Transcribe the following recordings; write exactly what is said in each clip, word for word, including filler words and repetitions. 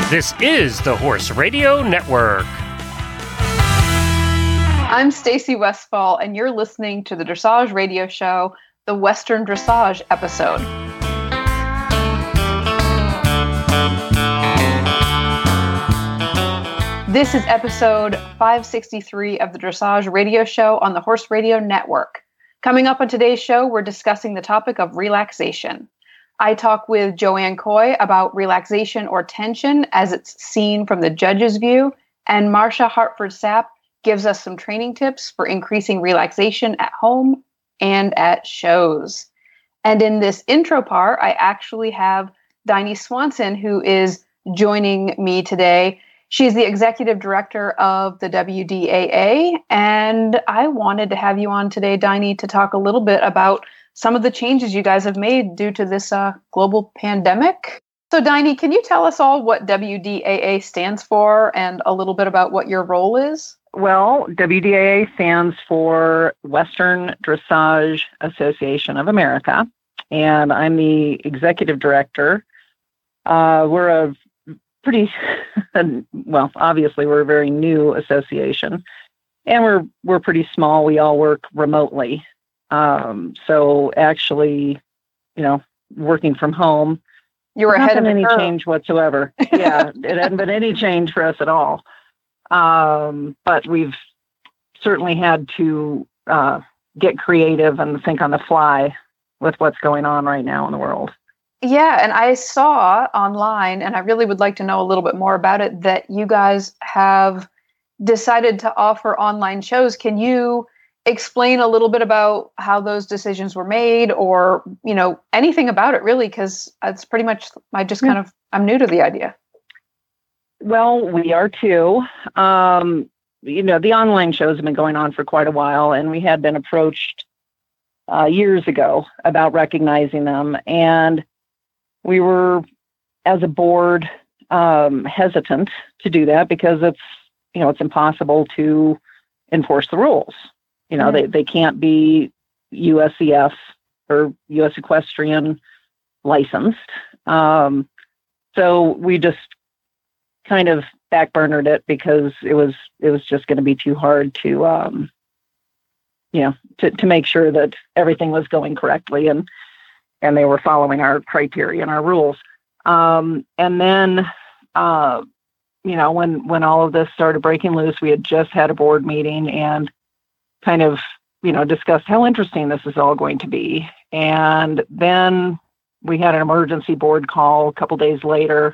This is the Horse Radio Network. I'm Stacy Westfall, and you're listening to the Dressage Radio Show, the Western Dressage episode. This is episode five sixty-three of the Dressage Radio Show on the Horse Radio Network. Coming up on today's show, we're discussing the topic of relaxation. I talk with Joanne Coy about relaxation or tension as it's seen from the judge's view, and Marcia Hartford-Sapp gives us some training tips for increasing relaxation at home and at shows. And in this intro part, I actually have Diney Swanson, who is joining me today. She's the executive director of the W D A A, and I wanted to have you on today, Diney, to talk a little bit about some of the changes you guys have made due to this uh, global pandemic. So, Diney, can you tell us all what W D A A stands for and a little bit about what your role is? Well, W D A A stands for Western Dressage Association of America, and I'm the executive director. Uh, we're a pretty, well, obviously we're a very new association, and we're we're pretty small. We all work remotely. Um, so actually, you know, working from home, you were ahead of any curve. change whatsoever. Yeah, it hadn't been any change for us at all. Um, but we've certainly had to uh, get creative and think on the fly with what's going on right now in the world. Yeah, and I saw online, and I really would like to know a little bit more about it, that you guys have decided to offer online shows. Can you explain a little bit about how those decisions were made, or, you know, anything about it really? Because it's pretty much, I just kind of, I'm new to the idea. Well, we are too. Um, you know, the online shows have been going on for quite a while, and we had been approached uh, years ago about recognizing them. And we were, as a board, um, hesitant to do that because it's, you know, it's impossible to enforce the rules. You know, mm-hmm. they, they can't be U S E F or U S Equestrian licensed. Um, so we just kind of backburnered it because it was it was just going to be too hard to, um, you know, to, to make sure that everything was going correctly and and they were following our criteria and our rules. Um, and then, uh, you know, when when all of this started breaking loose, we had just had a board meeting and kind of, you know, discussed how interesting this is all going to be. And then we had an emergency board call a couple days later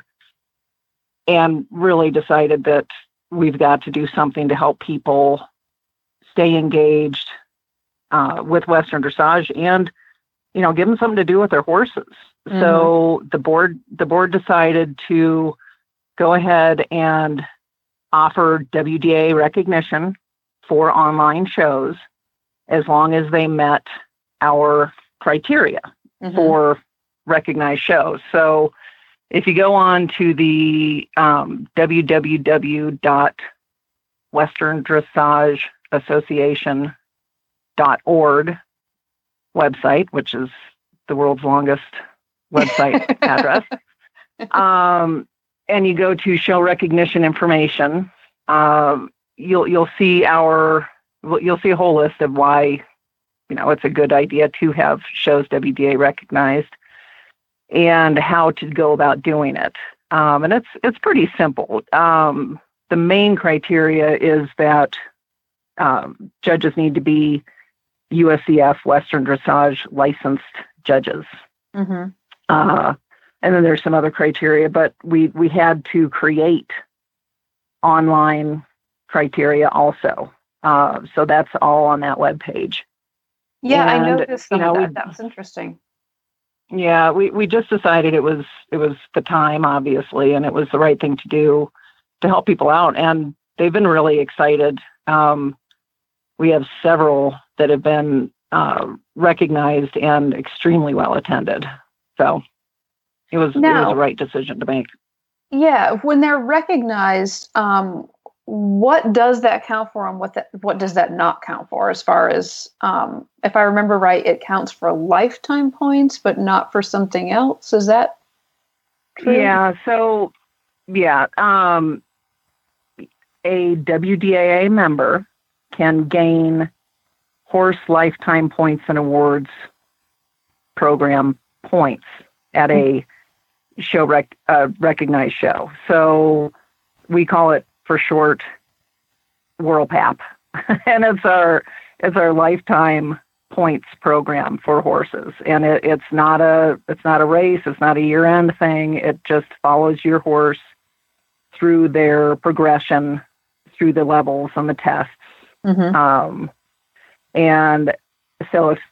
and really decided that we've got to do something to help people stay engaged uh, with Western dressage and, you know, give them something to do with their horses. Mm-hmm. So the board, the board decided to go ahead and offer W D A recognition for online shows as long as they met our criteria mm-hmm. for recognized shows. So if you go on to the um, w w w dot western dressage association dot org website, which is the world's longest website address, um, and you go to show recognition information, um, you'll you'll see our you'll see a whole list of why, you know, it's a good idea to have shows W D A recognized and how to go about doing it. Um, and it's it's pretty simple. Um, the main criteria is that um, judges need to be U S E F Western Dressage licensed judges. Mm-hmm. Uh, and then there's some other criteria, but we we had to create online criteria also. Uh, so that's all on that webpage. Yeah, and, I noticed some you know, of that. We, that was interesting. Yeah, we, we just decided it was it was the time, obviously, and it was the right thing to do to help people out. And they've been really excited. Um, we have several that have been uh, recognized and extremely well attended. So it was, now, it was the right decision to make. Yeah, when they're recognized, um, what does that count for, and what that what does that not count for? As far as, um, if I remember right, it counts for lifetime points, but not for something else. Is that true? Yeah. So Yeah. Um, a W D A A member can gain Horse Lifetime Points and Awards program points at a show rec- uh, recognized show. So we call it for short WorldPAP, and it's our it's our lifetime points program for horses. And it, it's not a it's not a race. It's not a year end thing. It just follows your horse through their progression, through the levels and the tests. Mm-hmm. Um, and so if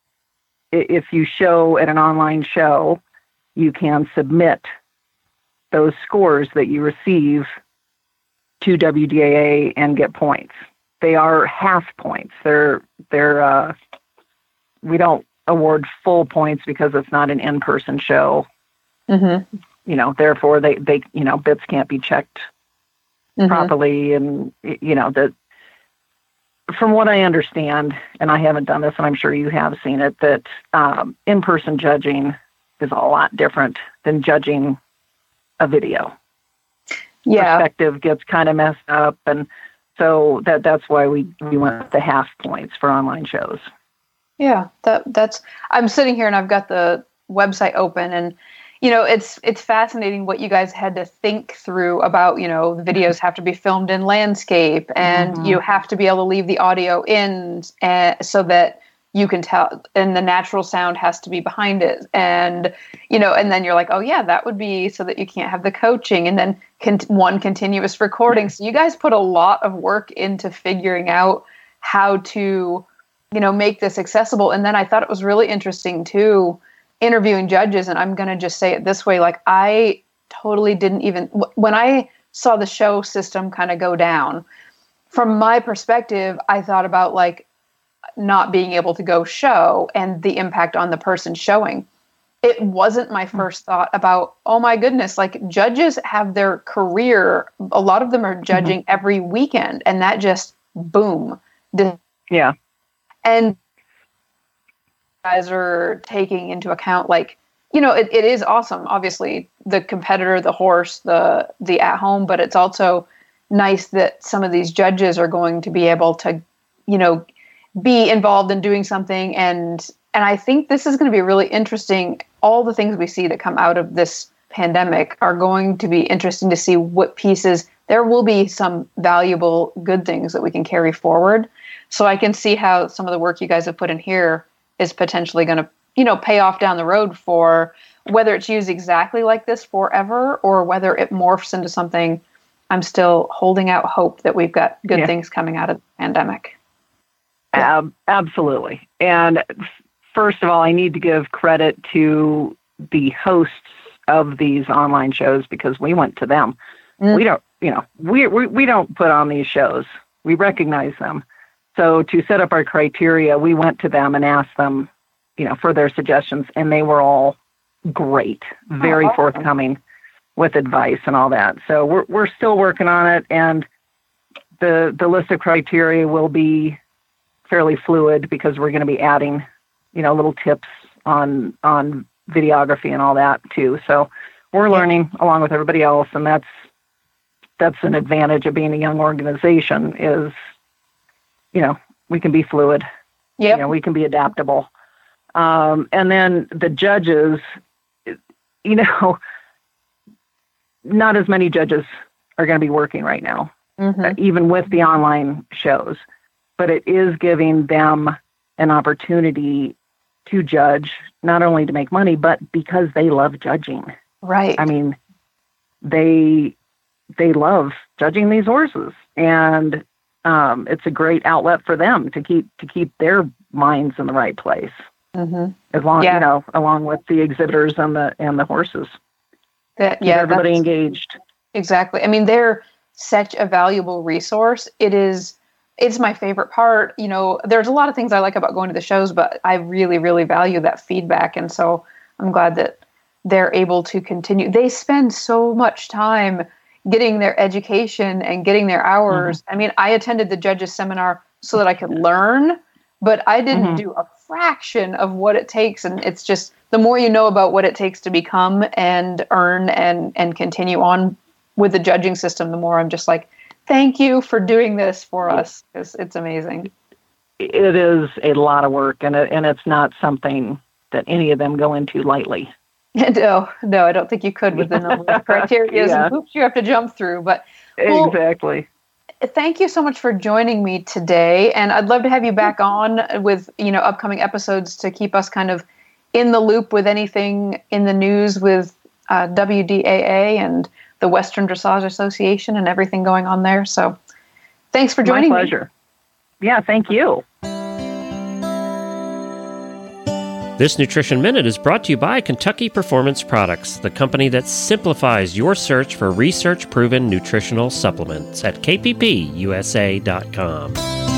if you show at an online show, you can submit those scores that you receive to W D A A and get points. They are half points. They're they're uh, we don't award full points because it's not an in-person show. Mm-hmm. You know, therefore they they you know bits can't be checked mm-hmm. properly, and you know that. From what I understand, and I haven't done this, and I'm sure you have seen it, that um, in-person judging is a lot different than judging a video. Yeah. Perspective gets kind of messed up, and so that that's why we, we went with the half points for online shows. Yeah, that that's. I'm sitting here and I've got the website open, and you know, it's it's fascinating what you guys had to think through about, you know, the videos have to be filmed in landscape, and mm-hmm. you have to be able to leave the audio in and, so that you can tell, and the natural sound has to be behind it. And, you know, and then you're like, oh yeah, that would be so that you can't have the coaching, and then con- one continuous recording. So you guys put a lot of work into figuring out how to, you know, make this accessible. And then I thought it was really interesting too, interviewing judges, and I'm going to just say it this way, like I totally didn't even, when I saw the show system kind of go down, from my perspective, I thought about like not being able to go show and the impact on the person showing. It wasn't my first thought about, oh my goodness, like judges have their career, a lot of them are judging mm-hmm. every weekend, and that just boom. Yeah. And guys are taking into account, like, you know, it, it is awesome, obviously, the competitor, the horse, the the at home, but it's also nice that some of these judges are going to be able to, you know, be involved in doing something. And and I think this is going to be really interesting. All the things we see that come out of this pandemic are going to be interesting to see what pieces, there will be some valuable, good things that we can carry forward. So I can see how some of the work you guys have put in here is potentially going to, you know, pay off down the road, for whether it's used exactly like this forever or whether it morphs into something. I'm still holding out hope that we've got good yeah. things coming out of the pandemic. Um, absolutely. And first of all, I need to give credit to the hosts of these online shows, because we went to them. Mm. We don't, you know, we, we we don't put on these shows. We recognize them. So to set up our criteria, we went to them and asked them, you know, for their suggestions, and they were all great, very oh, awesome. forthcoming with advice and all that. So we're we're still working on it, and the the list of criteria will be fairly fluid, because we're going to be adding, you know, little tips on on videography and all that too. So we're learning along with everybody else, and that's that's an advantage of being a young organization, is, you know, we can be fluid. Yeah, you know, we can be adaptable. Um, and then the judges, you know, not as many judges are going to be working right now, mm-hmm. uh, even with the online shows. But it is giving them an opportunity to judge, not only to make money, but because they love judging. Right. I mean, they they love judging these horses, and um, it's a great outlet for them to keep to keep their minds in the right place. Mm-hmm. As long yeah. you know, along with the exhibitors and the and the horses. That keep yeah, everybody engaged. Exactly. I mean, they're such a valuable resource. It is. It's my favorite part. You know, there's a lot of things I like about going to the shows, but I really, really value that feedback. And so I'm glad that they're able to continue. They spend so much time getting their education and getting their hours. Mm-hmm. I mean, I attended the judges seminar so that I could learn, but I didn't mm-hmm. do a fraction of what it takes. And it's just, the more you know about what it takes to become and earn and, and continue on with the judging system, the more I'm just like, thank you for doing this for us. It's, it's amazing. It is a lot of work, and it, and it's not something that any of them go into lightly. No, no, I don't think you could with the number of criteria yeah. and hoops you have to jump through. But well, exactly. Thank you so much for joining me today, and I'd love to have you back on with you know upcoming episodes to keep us kind of in the loop with anything in the news with uh, W D A A and the Western Dressage Association and everything going on there. So, thanks for joining me. My pleasure. Me. Yeah, thank you. This Nutrition Minute is brought to you by Kentucky Performance Products, the company that simplifies your search for research-proven nutritional supplements at K P P U S A dot com.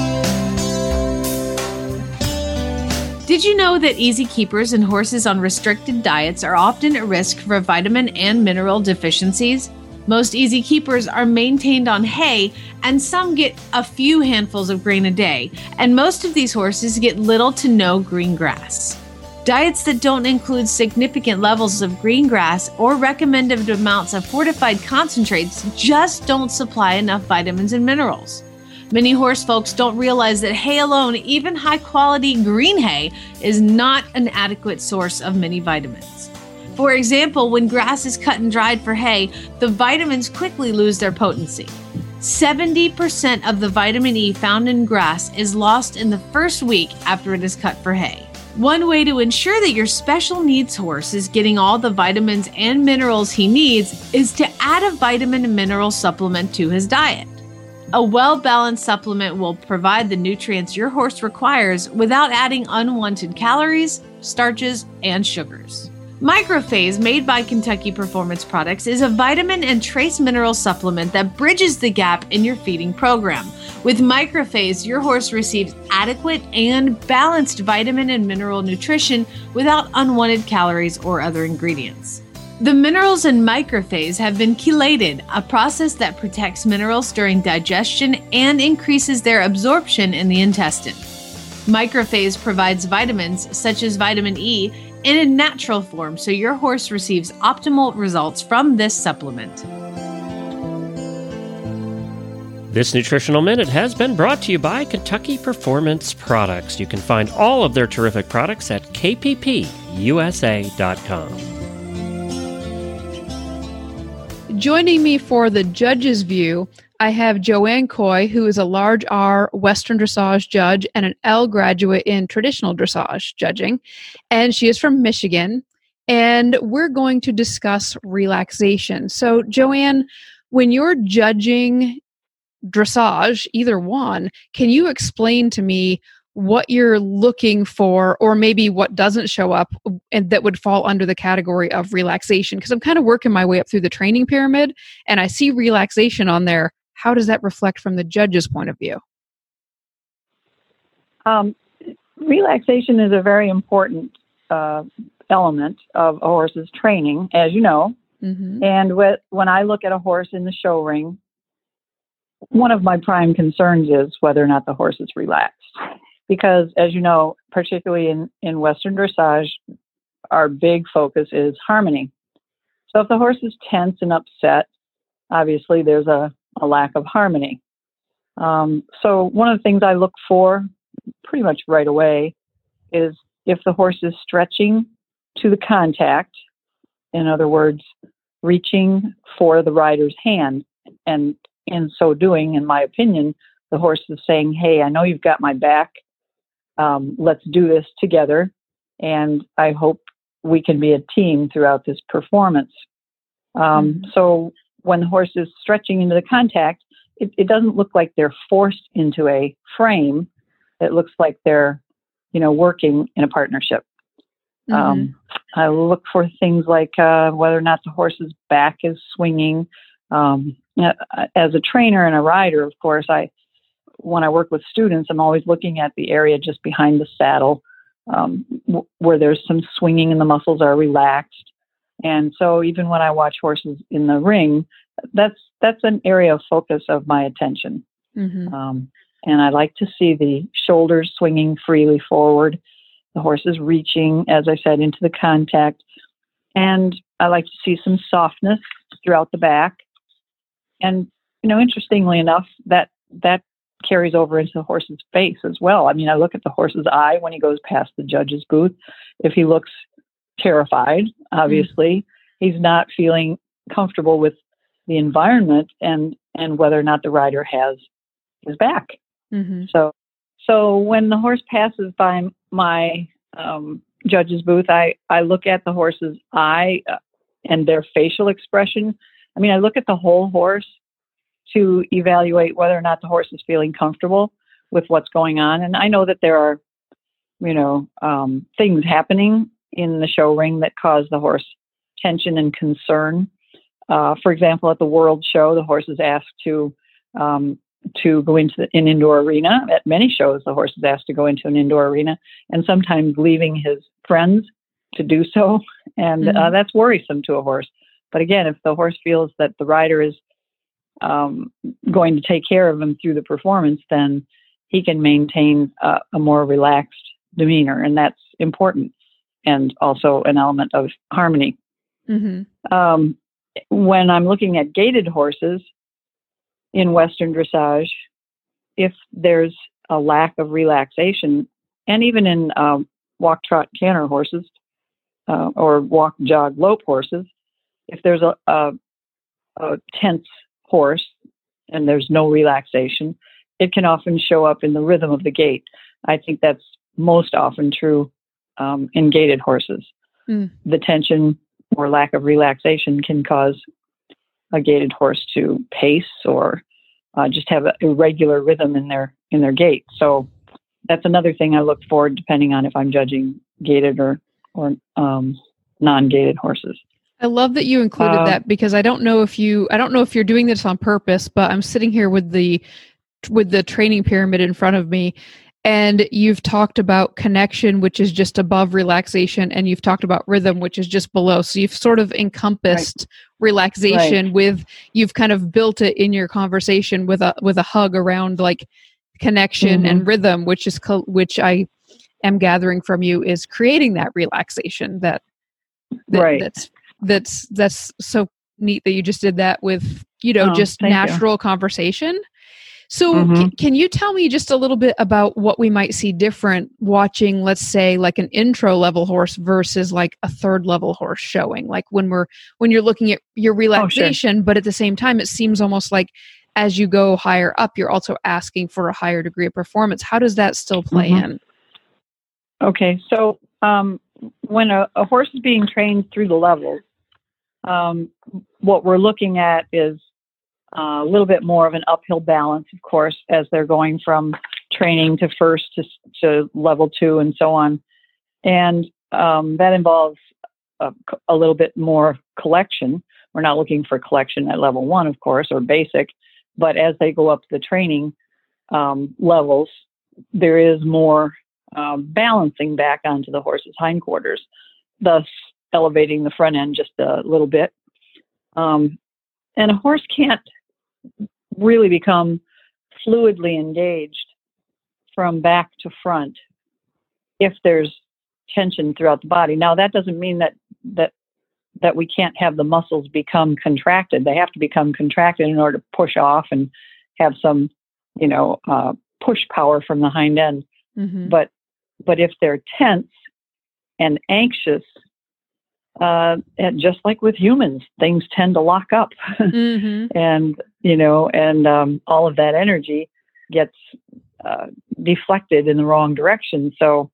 Did you know that easy keepers and horses on restricted diets are often at risk for vitamin and mineral deficiencies? Most easy keepers are maintained on hay, and some get a few handfuls of grain a day, and most of these horses get little to no green grass. Diets that don't include significant levels of green grass or recommended amounts of fortified concentrates just don't supply enough vitamins and minerals. Many horse folks don't realize that hay alone, even high-quality green hay, is not an adequate source of many vitamins. For example, when grass is cut and dried for hay, the vitamins quickly lose their potency. seventy percent of the vitamin E found in grass is lost in the first week after it is cut for hay. One way to ensure that your special needs horse is getting all the vitamins and minerals he needs is to add a vitamin and mineral supplement to his diet. A well-balanced supplement will provide the nutrients your horse requires without adding unwanted calories, starches, and sugars. Microphase, made by Kentucky Performance Products, is a vitamin and trace mineral supplement that bridges the gap in your feeding program. With Microphase, your horse receives adequate and balanced vitamin and mineral nutrition without unwanted calories or other ingredients. The minerals in Microphase have been chelated, a process that protects minerals during digestion and increases their absorption in the intestine. Microphase provides vitamins, such as vitamin E, in a natural form, so your horse receives optimal results from this supplement. This Nutritional Minute has been brought to you by Kentucky Performance Products. You can find all of their terrific products at K P P U S A dot com. Joining me for the judge's view, I have Joanne Coy, who is a large R Western Dressage judge and an L graduate in traditional dressage judging. And she is from Michigan. And we're going to discuss relaxation. So, Joanne, when you're judging dressage, either one, can you explain to me what you're looking for, or maybe what doesn't show up and that would fall under the category of relaxation? Because I'm kind of working my way up through the training pyramid and I see relaxation on there. How does that reflect from the judge's point of view? Um, relaxation is a very important uh, element of a horse's training, as you know. Mm-hmm. And with, when I look at a horse in the show ring, one of my prime concerns is whether or not the horse is relaxed. Because, as you know, particularly in, in Western dressage, our big focus is harmony. So if the horse is tense and upset, obviously there's a, a lack of harmony. Um, so one of the things I look for pretty much right away is if the horse is stretching to the contact, in other words, reaching for the rider's hand. And in so doing, in my opinion, the horse is saying, hey, I know you've got my back. Um, let's do this together. And I hope we can be a team throughout this performance. Um, mm-hmm. So when the horse is stretching into the contact, it, it doesn't look like they're forced into a frame. It looks like they're, you know, working in a partnership. Mm-hmm. Um, I look for things like uh, whether or not the horse's back is swinging. Um, as a trainer and a rider, of course, I when I work with students, I'm always looking at the area just behind the saddle um, w- where there's some swinging and the muscles are relaxed. And so even when I watch horses in the ring, that's that's an area of focus of my attention. Mm-hmm. Um, and I like to see the shoulders swinging freely forward, the horse is reaching, as I said, into the contact. And I like to see some softness throughout the back. and you know, interestingly enough, that that carries over into the horse's face as well. I mean, I look at the horse's eye when he goes past the judge's booth. If he looks terrified, obviously, mm-hmm. he's not feeling comfortable with the environment and, and whether or not the rider has his back. Mm-hmm. So, so when the horse passes by my um, judge's booth, I, I look at the horse's eye uh, and their facial expression. I mean, I look at the whole horse to evaluate whether or not the horse is feeling comfortable with what's going on. And I know that there are, you know, um, things happening in the show ring that cause the horse tension and concern. Uh, for example, at the World Show, the horse is asked to um, to go into the, an indoor arena. At many shows, the horse is asked to go into an indoor arena, and sometimes leaving his friends to do so. And mm-hmm. uh, that's worrisome to a horse. But again, if the horse feels that the rider is um, going to take care of him through the performance, then he can maintain uh, a more relaxed demeanor, and that's important, and also an element of harmony. Mm-hmm. Um, when I'm looking at gaited horses in Western dressage, if there's a lack of relaxation, and even in um, walk, trot, canter horses, uh, or walk, jog, lope horses, if there's a, a, a tense horse and there's no relaxation, it can often show up in the rhythm of the gait. I think that's most often true um, in gaited horses. Mm. The tension or lack of relaxation can cause a gaited horse to pace or uh, just have an irregular rhythm in their in their gait. So that's another thing I look for, depending on if I'm judging gaited or or um, non-gaited horses. I love that you included uh, that, because I don't know if you I don't know if you're doing this on purpose, but I'm sitting here with the with the training pyramid in front of me, and you've talked about connection, which is just above relaxation, and you've talked about rhythm, which is just below. So you've sort of encompassed right. relaxation right. with, you've kind of built it in your conversation with a with a hug around like connection mm-hmm. and rhythm, which is co- which I am gathering from you is creating that relaxation. That, that right. that's that's that's so neat that you just did that with, you know, oh, just natural you. conversation. So mm-hmm. c- can you tell me just a little bit about what we might see different watching, let's say, like an intro level horse versus like a third level horse showing? Like when we're when you're looking at your relaxation, oh, sure. but at the same time, it seems almost like as you go higher up, you're also asking for a higher degree of performance. How does that still play mm-hmm. in? Okay, so um, when a, a horse is being trained through the levels, um, what we're looking at is Uh, a little bit more of an uphill balance, of course, as they're going from training to first to, to level two and so on. And um, that involves a, a little bit more collection. We're not looking for collection at level one, of course, or basic, but as they go up the training um, levels, there is more um, balancing back onto the horse's hindquarters, thus elevating the front end just a little bit. Um, and a horse can't really become fluidly engaged from back to front if there's tension throughout the body. Now, that doesn't mean that that that we can't have the muscles become contracted. They have to become contracted in order to push off and have some, you know, uh, push power from the hind end. Mm-hmm. But but if they're tense and anxious, Uh, and just like with humans, things tend to lock up, mm-hmm. and you know, and um, all of that energy gets uh, deflected in the wrong direction. So,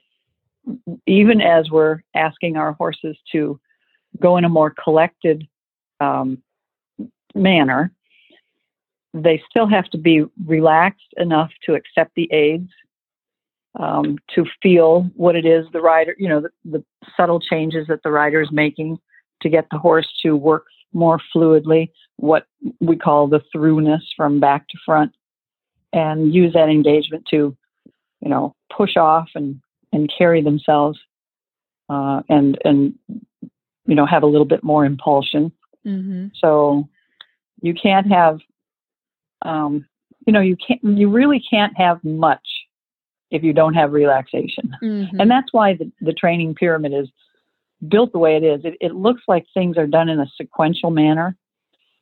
even as we're asking our horses to go in a more collected um, manner, they still have to be relaxed enough to accept the aids. Um, to feel what it is the rider, you know, the, the subtle changes that the rider is making to get the horse to work more fluidly, what we call the throughness from back to front, and use that engagement to, you know, push off and, and carry themselves uh, and, and, you know, have a little bit more impulsion. Mm-hmm. So you can't have, um, you know, you can't, you really can't have much if you don't have relaxation. Mm-hmm. And that's why the, the training pyramid is built the way it is. It, it looks like things are done in a sequential manner.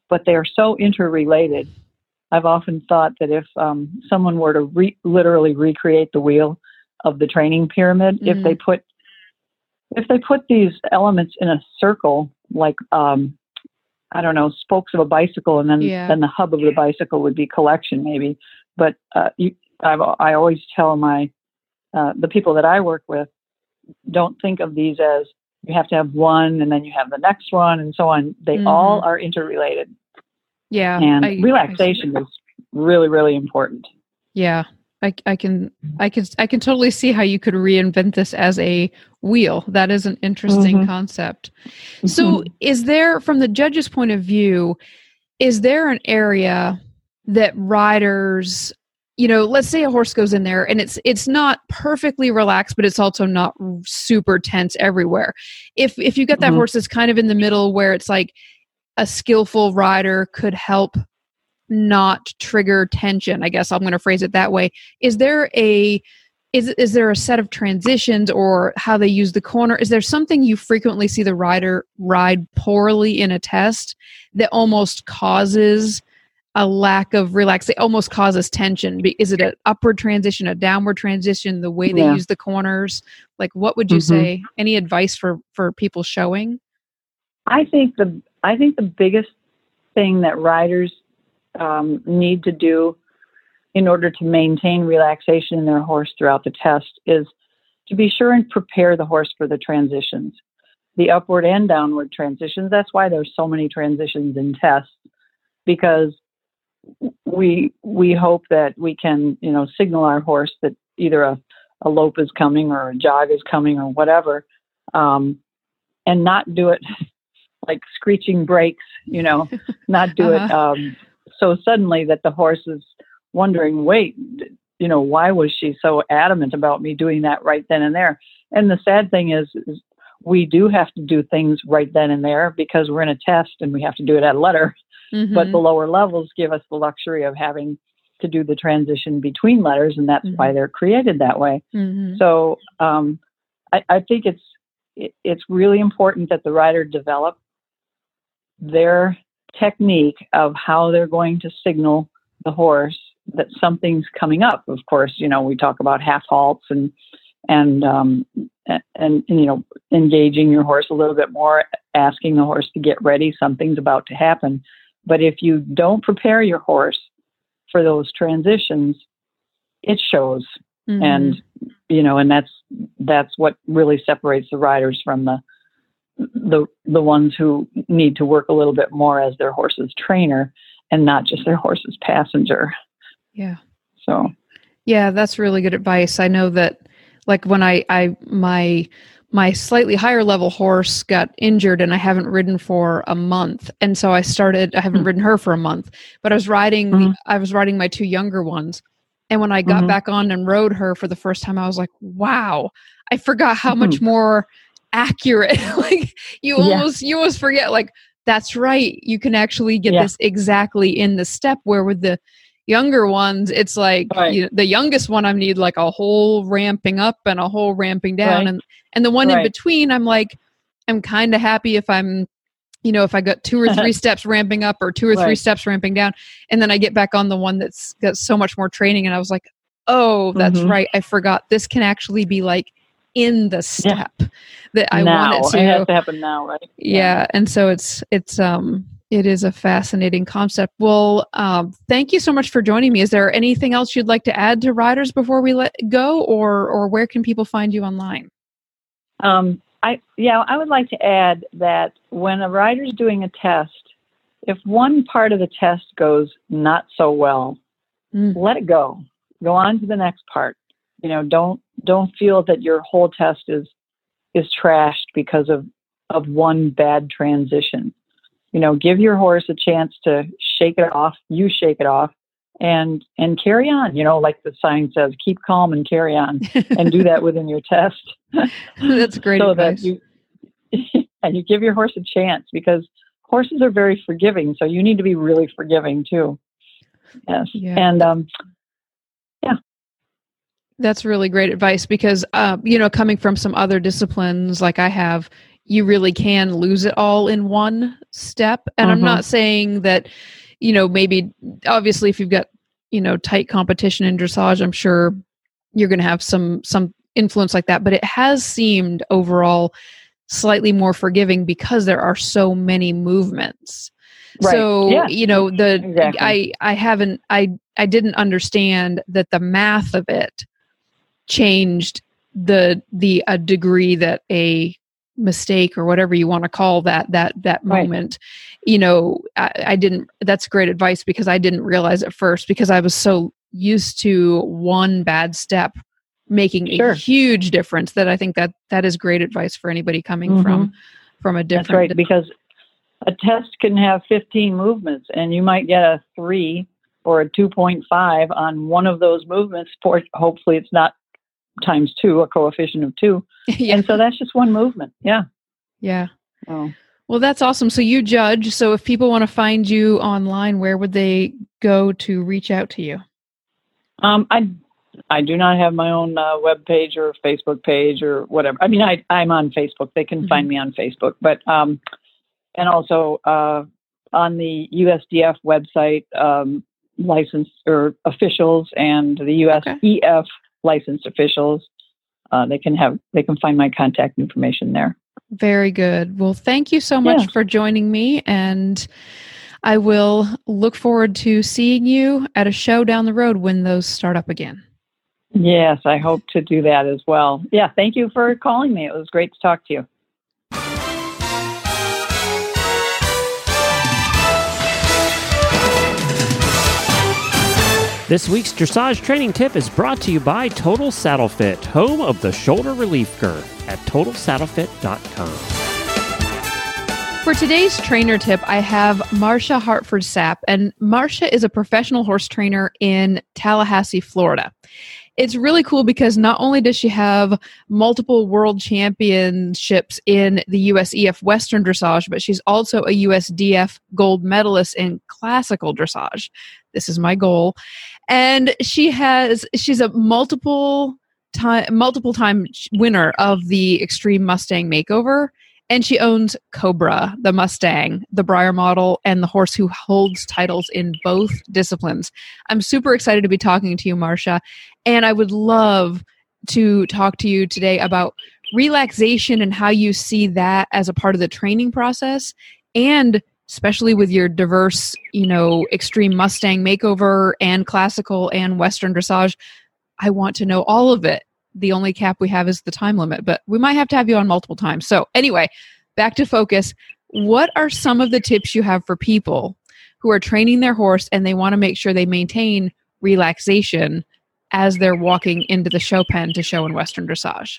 but they are so interrelated. I've often thought that if um, someone were to re- literally recreate the wheel of the training pyramid, mm-hmm. if they put if they put these elements in a circle, like um, I don't know, spokes of a bicycle, and then yeah. then the hub of the bicycle would be collection, maybe. But uh, you, I've, I always tell my uh, the people that I work with, don't think of these as you have to have one and then you have the next one and so on. They mm-hmm. all are interrelated. Yeah. And I, relaxation I is really, really important. Yeah. I, I can, I can, I can totally see how you could reinvent this as a wheel. That is an interesting mm-hmm. concept. Mm-hmm. So is there, from the judge's point of view, is there an area that riders, you know, let's say a horse goes in there and it's it's not perfectly relaxed, but it's also not super tense everywhere. If if you get that mm-hmm. horse that's kind of in the middle where it's like a skillful rider could help not trigger tension, I guess I'm going to phrase it that way. Is there a is is there a set of transitions or how they use the corner? Is there something you frequently see the rider ride poorly in a test that almost causes a lack of relax? It almost causes tension. Is it an upward transition, a downward transition, the way they yeah. use the corners? Like, what would you mm-hmm. say? Any advice for, for people showing? I think the I think the biggest thing that riders um, need to do in order to maintain relaxation in their horse throughout the test is to be sure and prepare the horse for the transitions, the upward and downward transitions. That's why there's so many transitions in tests, because we we hope that we can, you know, signal our horse that either a, a lope is coming or a jog is coming or whatever, um, and not do it like screeching brakes, you know, not do uh-huh. it um, so suddenly that the horse is wondering, wait, you know, why was she so adamant about me doing that right then and there? And the sad thing is, is we do have to do things right then and there because we're in a test and we have to do it at a letter. Mm-hmm. But the lower levels give us the luxury of having to do the transition between letters, and that's mm-hmm. why they're created that way. Mm-hmm. So um, I, I think it's it, it's really important that the rider develop their technique of how they're going to signal the horse that something's coming up. Of course, you know, we talk about half halts and and um, and, and you know, engaging your horse a little bit more, asking the horse to get ready. Something's about to happen. But if you don't prepare your horse for those transitions, it shows. Mm-hmm. And, you know, and that's, that's what really separates the riders from the, the, the ones who need to work a little bit more as their horse's trainer and not just their horse's passenger. Yeah. So, yeah, that's really good advice. I know that, like, when I, I, my, my slightly higher level horse got injured and I haven't ridden for a month. And so I started, I haven't mm-hmm. ridden her for a month, but I was riding, mm-hmm. I was riding my two younger ones. And when I got mm-hmm. back on and rode her for the first time, I was like, wow, I forgot how mm-hmm. much more accurate, like you yeah. almost, you almost forget, like, that's right. You can actually get yeah. this exactly in the step, where with the younger ones, it's like right. you know, the youngest one, I need like a whole ramping up and a whole ramping down. Right. And, and the one right. in between, I'm like, I'm kind of happy if I'm, you know, if I got two or three steps ramping up or two or right. three steps ramping down. And then I get back on the one that's got so much more training. And I was like, oh, that's mm-hmm. right. I forgot. This can actually be like in the step yeah. that I now. want it to. It has to happen now, right? Yeah. yeah. And so it's, it's, um, it is a fascinating concept. Well, um, thank you so much for joining me. Is there anything else you'd like to add to riders before we let go, or, or where can people find you online? Um, I, yeah, I would like to add that when a rider's doing a test, if one part of the test goes not so well, mm. let it go. Go on to the next part. You know, don't, don't feel that your whole test is, is trashed because of, of one bad transition. You know, give your horse a chance to shake it off. You shake it off and, and carry on, you know, like the sign says, keep calm and carry on, and do that within your test. That's great so advice. That you, and you give your horse a chance, because horses are very forgiving. So you need to be really forgiving too. Yes. Yeah. And, um, yeah. That's really great advice, because, uh, you know, coming from some other disciplines like I have, you really can lose it all in one step. And mm-hmm. I'm not saying that, you know, maybe obviously if you've got, you know, tight competition in dressage, I'm sure you're going to have some, some influence like that, but it has seemed overall slightly more forgiving because there are so many movements. Right. So, yeah. you know, the, exactly. I, I haven't, I, I didn't understand that the math of it changed the, the, a degree that a mistake or whatever you want to call that, that, that moment, right. you know, I, I didn't, that's great advice because I didn't realize at first because I was so used to one bad step making sure. a huge difference that I think that that is great advice for anybody coming mm-hmm. from, from a different. That's right. Because a test can have fifteen movements and you might get a three or a two point five on one of those movements. For hopefully it's not times two, a coefficient of two. yeah. And so that's just one movement. Yeah. Yeah. Oh. Well, that's awesome. So you judge. So if people want to find you online, where would they go to reach out to you? Um, I, I do not have my own uh, web page or Facebook page or whatever. I mean, I, I'm on Facebook. They can mm-hmm. find me on Facebook, but, um, and also uh, on the U S D F website, um, licensed or officials and the U S E F okay. licensed officials, uh, they can have they can find my contact information there. Very good. Well, thank you so much yeah. for joining me, and I will look forward to seeing you at a show down the road when those start up again. Yes, I hope to do that as well. Yeah, thank you for calling me. It was great to talk to you. This week's dressage training tip is brought to you by Total Saddle Fit, home of the shoulder relief girth at total saddle fit dot com. For today's trainer tip, I have Marsha Hartford Sapp, and Marsha is a professional horse trainer in Tallahassee, Florida. It's really cool because not only does she have multiple world championships in the U S E F Western Dressage, but she's also a U S D F gold medalist in classical dressage. This is my goal. And she has, she's a multiple time, multiple time winner of the Extreme Mustang Makeover. And she owns Cobra, the Mustang, the Breyer model, and the horse who holds titles in both disciplines. I'm super excited to be talking to you, Marsha. And I would love to talk to you today about relaxation and how you see that as a part of the training process, and especially with your diverse, you know, Extreme Mustang Makeover and classical and Western dressage. I want to know all of it. The only cap we have is the time limit, but we might have to have you on multiple times. So anyway, back to focus. What are some of the tips you have for people who are training their horse and they want to make sure they maintain relaxation as they're walking into the show pen to show in Western dressage?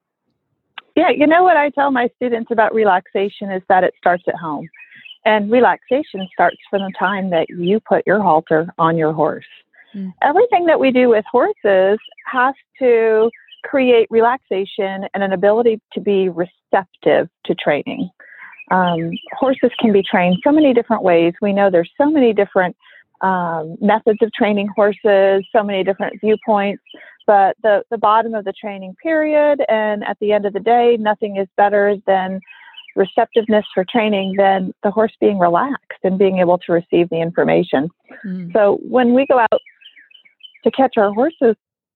Yeah, you know what I tell my students about relaxation is that it starts at home. And relaxation starts from the time that you put your halter on your horse. Mm. Everything that we do with horses has to create relaxation and an ability to be receptive to training. Um, horses can be trained so many different ways. We know there's so many different um, methods of training horses, so many different viewpoints, but the, the bottom of the training period and at the end of the day, nothing is better than receptiveness for training than the horse being relaxed and being able to receive the information. Mm. So when we go out to catch our horses,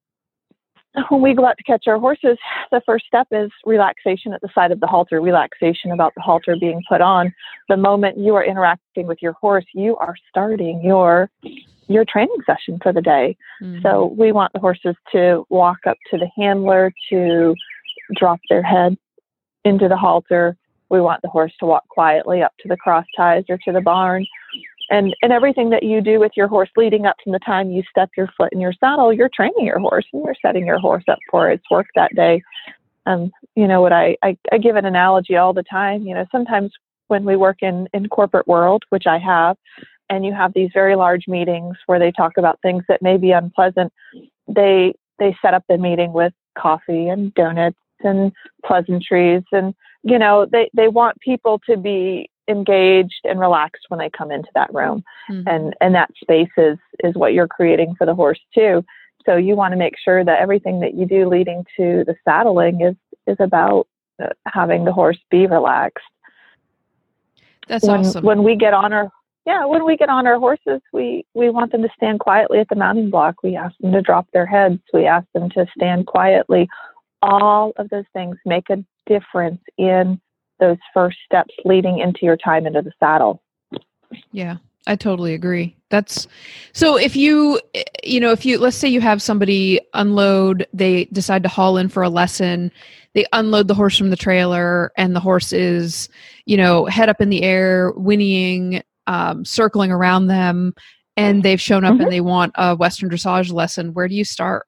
when we go out to catch our horses, the first step is relaxation at the side of the halter, relaxation about the halter being put on. The moment you are interacting with your horse, you are starting your your training session for the day. Mm-hmm. So we want the horses to walk up to the handler, to drop their head into the halter. We want the horse to walk quietly up to the cross ties or to the barn. And and everything that you do with your horse leading up from the time you step your foot in your saddle, you're training your horse and you're setting your horse up for its work that day. Um, you know what, I, I, I give an analogy all the time. You know, sometimes when we work in, in corporate world, which I have, and you have these very large meetings where they talk about things that may be unpleasant, they they set up the meeting with coffee and donuts and pleasantries. And, you know, they, they want people to be engaged and relaxed when they come into that room. Mm-hmm. And, and that space is, is what you're creating for the horse too. So you want to make sure that everything that you do leading to the saddling is, is about uh, having the horse be relaxed. That's when, awesome. When we get on our Yeah, when we get on our horses, we, we want them to stand quietly at the mounting block. We ask them to drop their heads. We ask them to stand quietly. All of those things make a difference in those first steps leading into your time into the saddle. Yeah, I totally agree. That's so if you, you know, if you, let's say you have somebody unload, they decide to haul in for a lesson, they unload the horse from the trailer and the horse is, you know, head up in the air, whinnying, um, circling around them, and they've shown up mm-hmm. and they want a Western dressage lesson. Where do you start?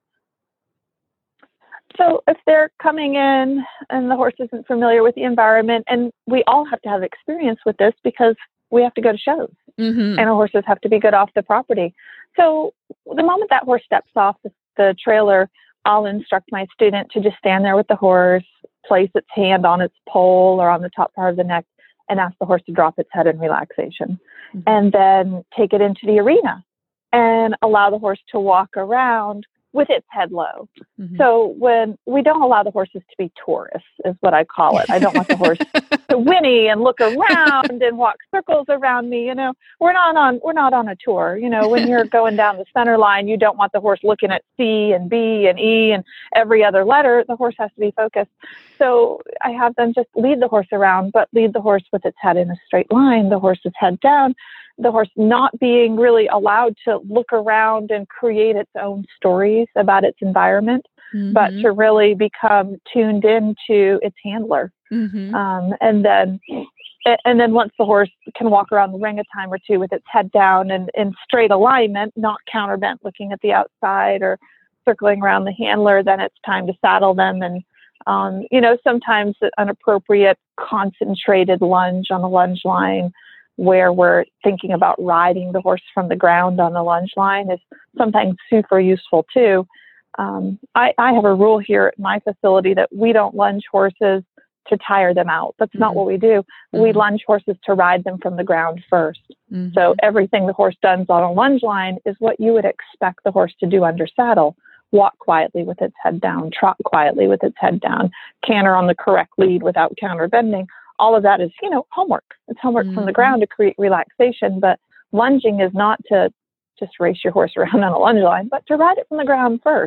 So if they're coming in and the horse isn't familiar with the environment, and we all have to have experience with this because we have to go to shows mm-hmm. and our horses have to be good off the property. So the moment that horse steps off the, the trailer, I'll instruct my student to just stand there with the horse, place its hand on its pole or on the top part of the neck, and ask the horse to drop its head in relaxation. Mm-hmm. And then take it into the arena and allow the horse to walk around with its head low. Mm-hmm. So when we don't allow the horses to be tourists, is what I call it. I don't want the horse to whinny and look around and walk circles around me. You know, we're not on we're not on a tour. You know, when you're going down the center line, you don't want the horse looking at C and B and E and every other letter. The horse has to be focused. So I have them just lead the horse around, but lead the horse with its head in a straight line, the horse's head down, the horse not being really allowed to look around and create its own stories about its environment, mm-hmm. but to really become tuned into its handler. Mm-hmm. Um, and then, and then once the horse can walk around the ring a time or two with its head down and in straight alignment, not counterbent, looking at the outside or circling around the handler, then it's time to saddle them. And, um, you know, sometimes an appropriate concentrated lunge on a lunge line where we're thinking about riding the horse from the ground on the lunge line is sometimes super useful too. Um, I, I have a rule here at my facility that we don't lunge horses to tire them out. That's mm-hmm. not what we do. Mm-hmm. We lunge horses to ride them from the ground first. Mm-hmm. So everything the horse does on a lunge line is what you would expect the horse to do under saddle. Walk quietly with its head down, trot quietly with its head down, canter on the correct lead without counter bending. All of that is, you know, homework. It's homework mm-hmm. from the ground to create relaxation, but lunging is not to just race your horse around on a lunge line, but to ride it from the ground first.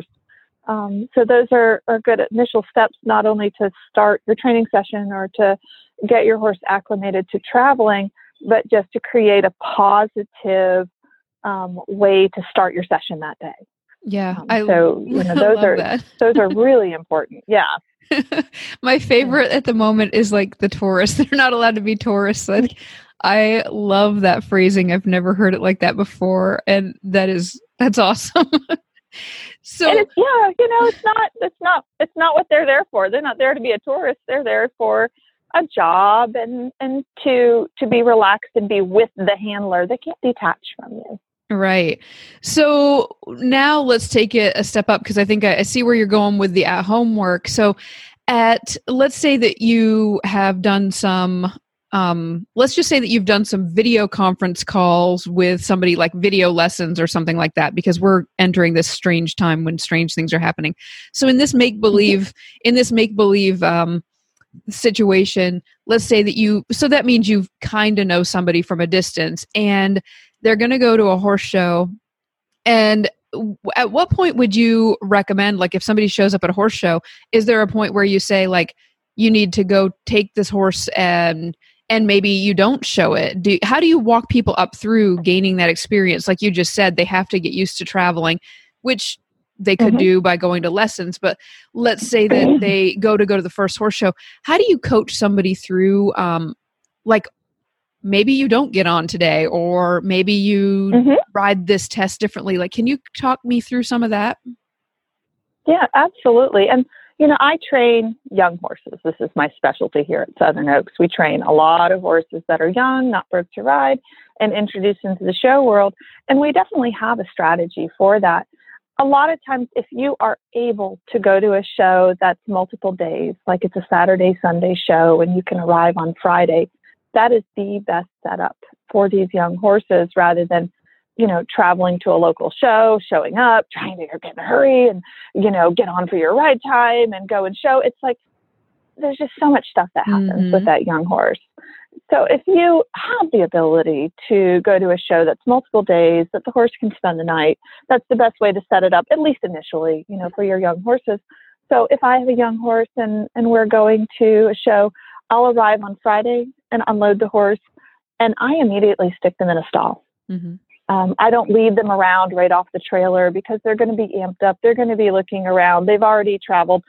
Um, so those are, are good initial steps, not only to start your training session or to get your horse acclimated to traveling, but just to create a positive um, way to start your session that day. Yeah. Um, I so, you know, those are, that. those are really important. Yeah. My favorite at the moment is like the tourists. They're not allowed to be tourists. Like, I love that phrasing. I've never heard it like that before. And that is, that's awesome. So and it's, yeah, you know, it's not, it's not, it's not what they're there for. They're not there to be a tourist. They're there for a job and, and to, to be relaxed and be with the handler. They can't detach from you. Right. So now let's take it a step up because I think I, I see where you're going with the at-home work. So at, let's say that you have done some, um, let's just say that you've done some video conference calls with somebody, like video lessons or something like that, because we're entering this strange time when strange things are happening. So in this make-believe, in this make-believe, um, situation, let's say that you, so that means you kind of know somebody from a distance and they're going to go to a horse show. And at what point would you recommend, like if somebody shows up at a horse show, is there a point where you say like, you need to go take this horse and, and maybe you don't show it? Do, how do you walk people up through gaining that experience? Like you just said, they have to get used to traveling, which they could mm-hmm. do by going to lessons. But let's say that they go to go to the first horse show. How do you coach somebody through, um, like, maybe you don't get on today, or maybe you mm-hmm. ride this test differently. Like, can you talk me through some of that? Yeah, absolutely. And, you know, I train young horses. This is my specialty here at Southern Oaks. We train a lot of horses that are young, not birth to ride, and introduce them to the show world. And we definitely have a strategy for that. A lot of times, if you are able to go to a show that's multiple days, like it's a Saturday, Sunday show, and you can arrive on Friday, that is the best setup for these young horses rather than, you know, traveling to a local show, showing up, trying to get in a hurry and, you know, get on for your ride time and go and show. It's like there's just so much stuff that happens Mm-hmm. with that young horse. So if you have the ability to go to a show that's multiple days, that the horse can spend the night, that's the best way to set it up, at least initially, you know, for your young horses. So if I have a young horse and, and we're going to a show, I'll arrive on Friday and unload the horse, and I immediately stick them in a stall. Mm-hmm. Um, I don't lead them around right off the trailer because they're going to be amped up. They're going to be looking around. They've already traveled.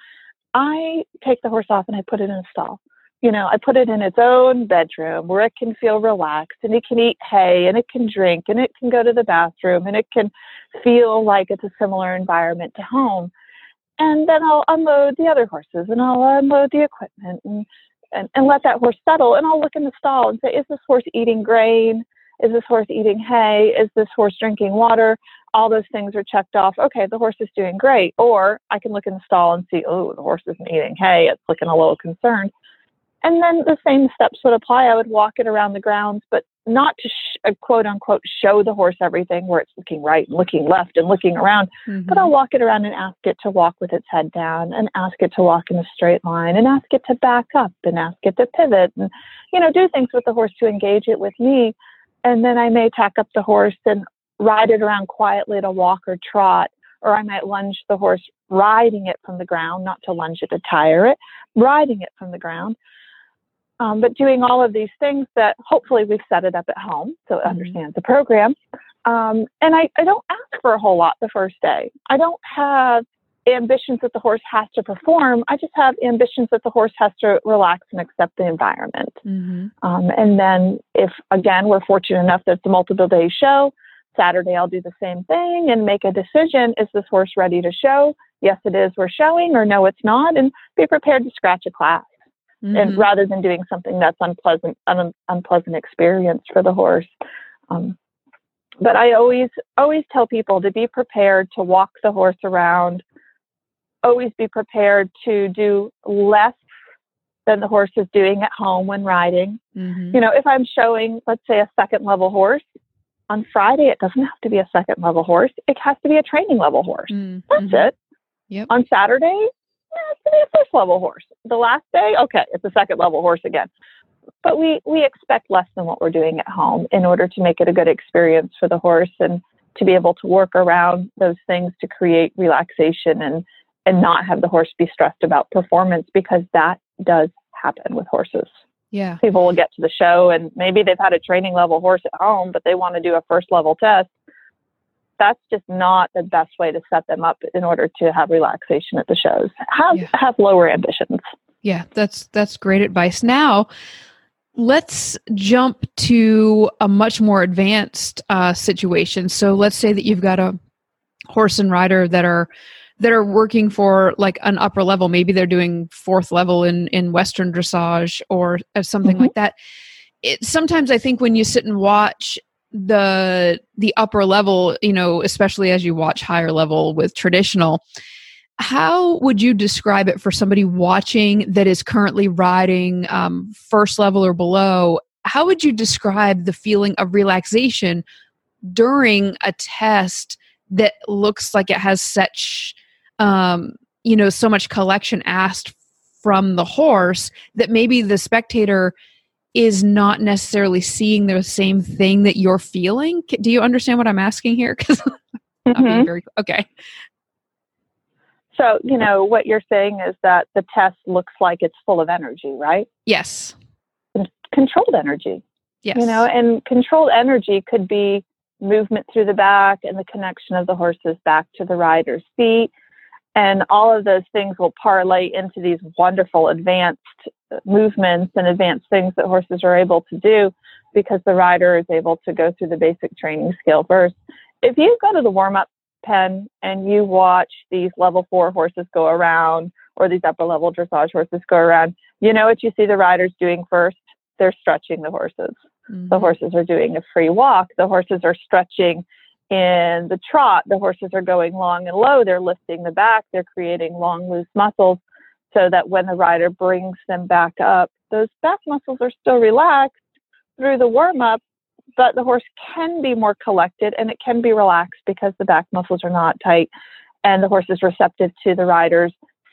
I take the horse off and I put it in a stall. You know, I put it in its own bedroom where it can feel relaxed and it can eat hay and it can drink and it can go to the bathroom and it can feel like it's a similar environment to home. And then I'll unload the other horses and I'll unload the equipment and, and, and let that horse settle. And I'll look in the stall and say, is this horse eating grain? Is this horse eating hay? Is this horse drinking water? All those things are checked off. Okay, the horse is doing great. Or I can look in the stall and see, oh, the horse isn't eating hay. It's looking a little concerned. And then the same steps would apply. I would walk it around the grounds, but not to sh- uh, quote unquote show the horse everything where it's looking right and looking left and looking around. Mm-hmm. But I'll walk it around and ask it to walk with its head down and ask it to walk in a straight line and ask it to back up and ask it to pivot and, you know, do things with the horse to engage it with me. And then I may tack up the horse and ride it around quietly to walk or trot, or I might lunge the horse riding it from the ground, not to lunge it to tire it, riding it from the ground. Um, but doing all of these things that hopefully we've set it up at home so it mm-hmm. understands the program. Um, and I, I don't ask for a whole lot the first day. I don't have ambitions that the horse has to perform. I just have ambitions that the horse has to relax and accept the environment. Mm-hmm. Um, and then if, again, we're fortunate enough that it's a multiple day show, Saturday I'll do the same thing and make a decision. Is this horse ready to show? Yes, it is. We're showing, or no, it's not. And be prepared to scratch a class. Mm-hmm. And rather than doing something that's unpleasant, an unpleasant experience for the horse. Um, but I always, always tell people to be prepared to walk the horse around. Always be prepared to do less than the horse is doing at home when riding. Mm-hmm. You know, if I'm showing, let's say, a second level horse, on Friday, it doesn't have to be a second level horse. It has to be a training level horse. Mm-hmm. That's it. Yep. On Saturday, yeah, it's going to be a first level horse. The last day, okay, it's a second level horse again. But we, we expect less than what we're doing at home in order to make it a good experience for the horse and to be able to work around those things to create relaxation and, and not have the horse be stressed about performance, because that does happen with horses. Yeah. People will get to the show and maybe they've had a training level horse at home, but they want to do a first level test. That's just not the best way to set them up in order to have relaxation at the shows. Have yeah. have lower ambitions. Yeah, that's that's great advice. Now, let's jump to a much more advanced uh, situation. So let's say that you've got a horse and rider that are that are working for like an upper level. Maybe they're doing fourth level in, in Western dressage or something mm-hmm. like that. It, sometimes I think when you sit and watch the the upper level, you know, especially as you watch higher level with traditional, how would you describe it for somebody watching that is currently riding um, first level or below? How would you describe the feeling of relaxation during a test that looks like it has such, um, you know, so much collection asked from the horse that maybe the spectator is not necessarily seeing the same thing that you're feeling? Do you understand what I'm asking here? Because mm-hmm. being very okay. So, you know, what you're saying is that the test looks like it's full of energy, right? Yes. Controlled energy. Yes. You know, and controlled energy could be movement through the back and the connection of the horse's back to the rider's feet. And all of those things will parlay into these wonderful advanced movements and advanced things that horses are able to do because the rider is able to go through the basic training skill first. If you go to the warm-up pen and you watch these level four horses go around or these upper level dressage horses go around, you know what you see the riders doing first? They're stretching the horses. Mm-hmm. The horses are doing a free walk. The horses are stretching in the trot. The horses are going long and low. They're lifting the back. They're creating long, loose muscles so that when the rider brings them back up, those back muscles are still relaxed through the warm-up, but the horse can be more collected and it can be relaxed because the back muscles are not tight and the horse is receptive to the rider's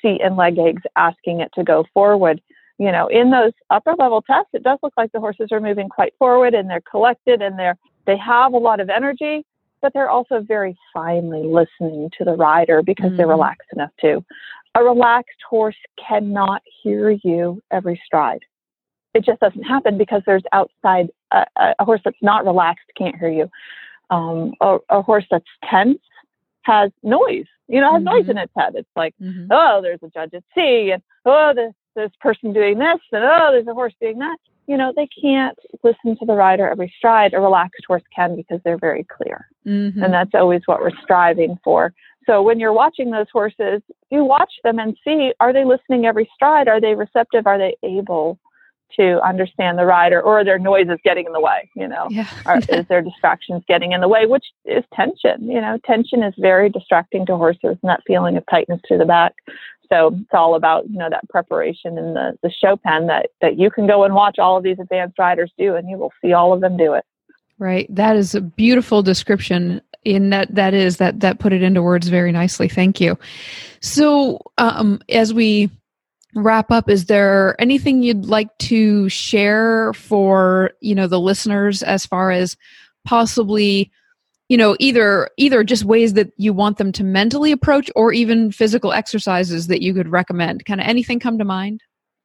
feet and leg aches asking it to go forward. You know, in those upper level tests, it does look like the horses are moving quite forward and they're collected and they're, they have a lot of energy, but they're also very finely listening to the rider because mm-hmm. they're relaxed enough to. A relaxed horse cannot hear you every stride. It just doesn't happen because there's outside, uh, a horse that's not relaxed can't hear you. Um, a, a horse that's tense has noise, you know, has mm-hmm. noise in its head. It's like, mm-hmm. oh, there's a judge at sea, and oh, this, this person doing this, and oh, there's a horse doing that. You know, they can't listen to the rider every stride. A relaxed horse can because they're very clear. Mm-hmm. And that's always what we're striving for. So when you're watching those horses, you watch them and see, are they listening every stride? Are they receptive? Are they able to understand the rider, or are their noises getting in the way? You know, yeah. Or is there distractions getting in the way, which is tension? You know, tension is very distracting to horses, and that feeling of tightness to the back. So it's all about, you know, that preparation in the, the show pen that, that you can go and watch all of these advanced riders do, and you will see all of them do it. Right. That is a beautiful description. In that, that is that that put it into words very nicely. Thank you. So, um, as we wrap up, is there anything you'd like to share for, you know, the listeners as far as possibly, you know, either either just ways that you want them to mentally approach, or even physical exercises that you could recommend? Kind of anything come to mind?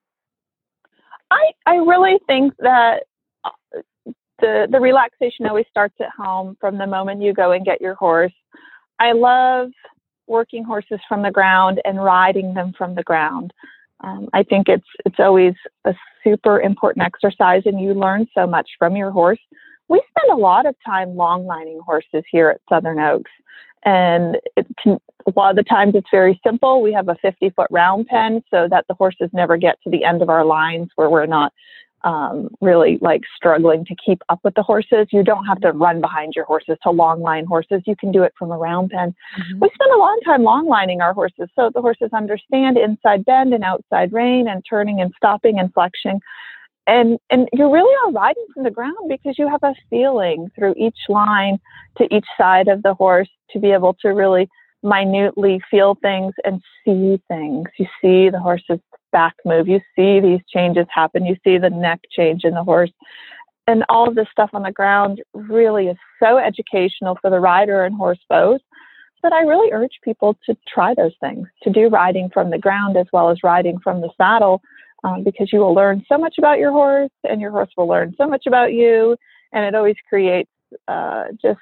I I really think that the the relaxation always starts at home from the moment you go and get your horse. I love working horses from the ground and riding them from the ground. Um, I think it's it's always a super important exercise, and you learn so much from your horse. We spend a lot of time long lining horses here at Southern Oaks, and it can, a lot of the times it's very simple. We have a fifty foot round pen so that the horses never get to the end of our lines where we're not um, really like struggling to keep up with the horses. You don't have to run behind your horses to long line horses. You can do it from a round pen. Mm-hmm. We spend a long time long lining our horses so the horses understand inside bend and outside rein and turning and stopping and flexing. And and you really are riding from the ground because you have a feeling through each line to each side of the horse to be able to really minutely feel things and see things. You see the horse's back move. You see these changes happen. You see the neck change in the horse. And all of this stuff on the ground really is so educational for the rider and horse both. But I really urge people to try those things, to do riding from the ground as well as riding from the saddle. Um, because you will learn so much about your horse, and your horse will learn so much about you, and it always creates uh, just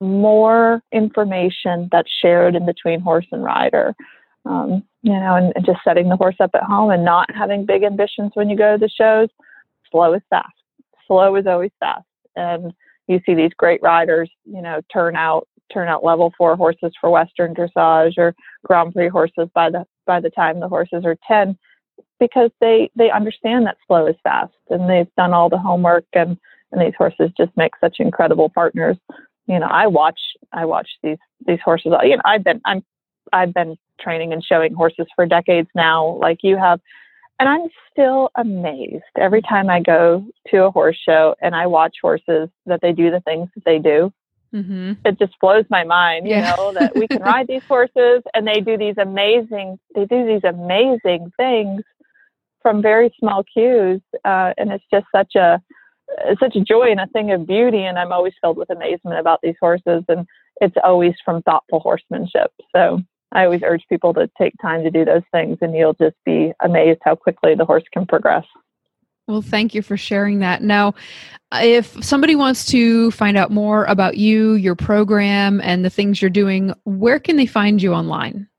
more information that's shared in between horse and rider. Um, you know, and, and just setting the horse up at home and not having big ambitions when you go to the shows. Slow is fast. Slow is always fast, and you see these great riders, you know, turn out turn out level four horses for Western dressage or Grand Prix horses by the by the time the horses are ten. Because they, they understand that slow is fast, and they've done all the homework, and, and these horses just make such incredible partners. You know, I watch I watch these these horses. You know, I've been I'm I've been training and showing horses for decades now, like you have, and I'm still amazed every time I go to a horse show and I watch horses that they do the things that they do. Mm-hmm. It just blows my mind, yeah. You know, that we can ride these horses and they do these amazing they do these amazing things from very small cues, uh, and it's just such a it's such a joy and a thing of beauty. And I'm always filled with amazement about these horses, and it's always from thoughtful horsemanship. So I always urge people to take time to do those things, and you'll just be amazed how quickly the horse can progress. Well, thank you for sharing that. Now, if somebody wants to find out more about you, your program, and the things you're doing, where can they find you online?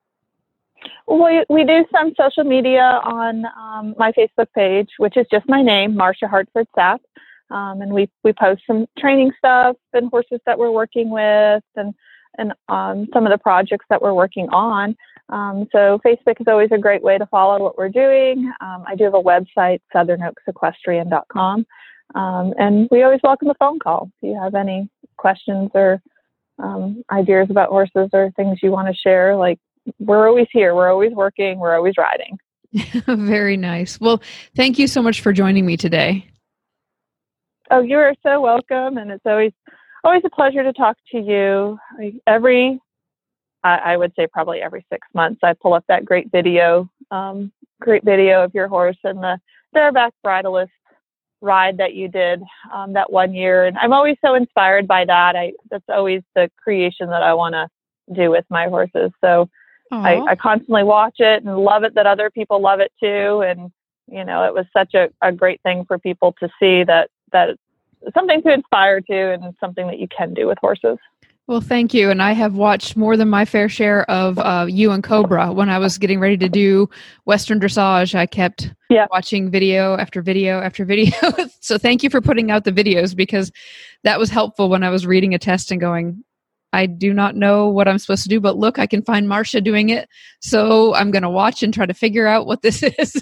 We we do some social media on um, my Facebook page, which is just my name, Marcia Hartford Sapp, um, and we we post some training stuff and horses that we're working with, and and um, some of the projects that we're working on. Um, so Facebook is always a great way to follow what we're doing. Um, I do have a website, southern oaks equestrian dot com, um, and we always welcome a phone call if you have any questions or um, ideas about horses or things you want to share. Like, we're always here. We're always working. We're always riding. Very nice. Well, thank you so much for joining me today. Oh, you are so welcome. And it's always, always a pleasure to talk to you. Every, I, I would say probably every six months, I pull up that great video, um, great video of your horse and the bareback bridleless ride that you did um, that one year. And I'm always so inspired by that. I, that's always the creation that I want to do with my horses. So I, I constantly watch it and love it that other people love it too. And, you know, it was such a, a great thing for people to see that, that it's something to inspire to and something that you can do with horses. Well, thank you. And I have watched more than my fair share of uh, you and Cobra. When I was getting ready to do Western Dressage, I kept yeah. watching video after video after video. So thank you for putting out the videos, because that was helpful when I was reading a test and going, I do not know what I'm supposed to do, but look, I can find Marcia doing it. So I'm going to watch and try to figure out what this is.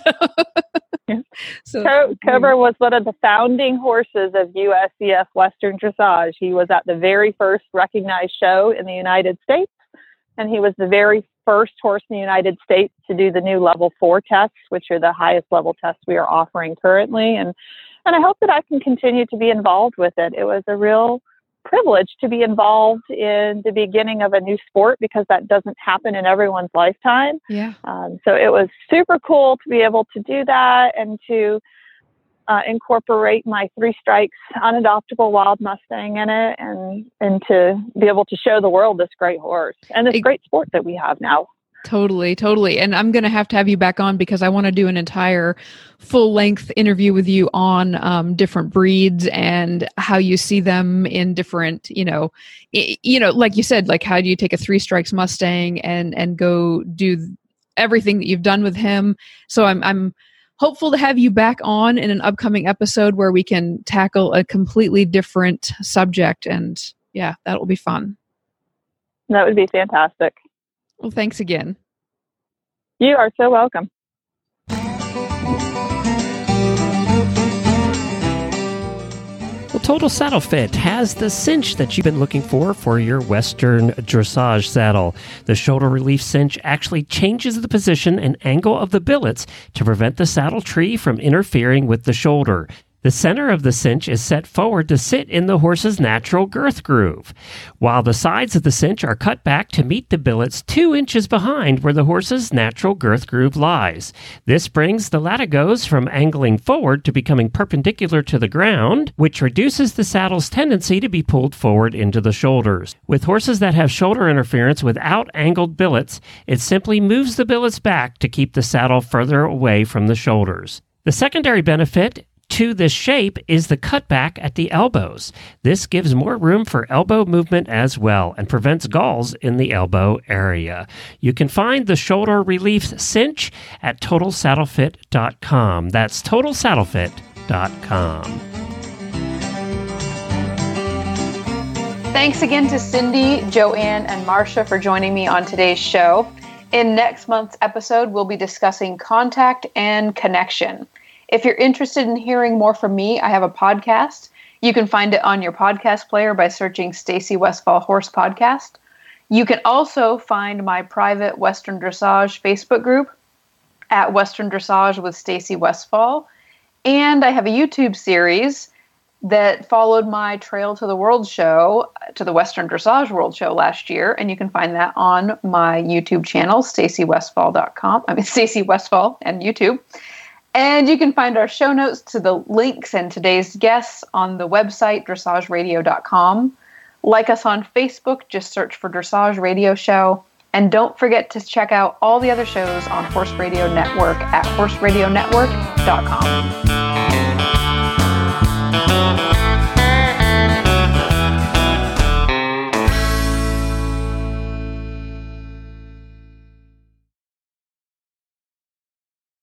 So Co- Cobra was one of the founding horses of U S C F Western Dressage. He was at the very first recognized show in the United States, and he was the very first horse in the United States to do the new level four tests, which are the highest level tests we are offering currently. And, and I hope that I can continue to be involved with it. It was a real privilege to be involved in the beginning of a new sport, because that doesn't happen in everyone's lifetime. Yeah. Um, so it was super cool to be able to do that and to uh, incorporate my Three Strikes unadoptable wild Mustang in it, and and to be able to show the world this great horse and this it, great sport that we have now. Totally, totally. And I'm going to have to have you back on, because I want to do an entire full length interview with you on um, different breeds and how you see them in different, you know, I, you know, like you said, like how do you take a Three Strikes Mustang and, and go do everything that you've done with him. So I'm, I'm hopeful to have you back on in an upcoming episode where we can tackle a completely different subject. And yeah, that will be fun. That would be fantastic. Well, thanks again. You are so welcome. Well, Total Saddle Fit has the cinch that you've been looking for for your Western Dressage saddle. The shoulder relief cinch actually changes the position and angle of the billets to prevent the saddle tree from interfering with the shoulder. The center of the cinch is set forward to sit in the horse's natural girth groove, while the sides of the cinch are cut back to meet the billets two inches behind where the horse's natural girth groove lies. This brings the latigos from angling forward to becoming perpendicular to the ground, which reduces the saddle's tendency to be pulled forward into the shoulders. With horses that have shoulder interference without angled billets, it simply moves the billets back to keep the saddle further away from the shoulders. The secondary benefit to this shape is the cutback at the elbows. This gives more room for elbow movement as well and prevents galls in the elbow area. You can find the shoulder relief cinch at total saddle fit dot com. That's total saddle fit dot com. Thanks again to Cindy, Joanne, and Marcia for joining me on today's show. In next month's episode, we'll be discussing contact and connection. If you're interested in hearing more from me, I have a podcast. You can find it on your podcast player by searching Stacy Westfall Horse Podcast. You can also find my private Western Dressage Facebook group at Western Dressage with Stacy Westfall. And I have a YouTube series that followed my Trail to the World show, to the Western Dressage World show last year. And you can find that on my YouTube channel, stacy westfall dot com. I mean, Stacy Westfall and YouTube. And you can find our show notes to the links and today's guests on the website, dressage radio dot com. Like us on Facebook, just search for Dressage Radio Show. And don't forget to check out all the other shows on Horse Radio Network at horse radio network dot com.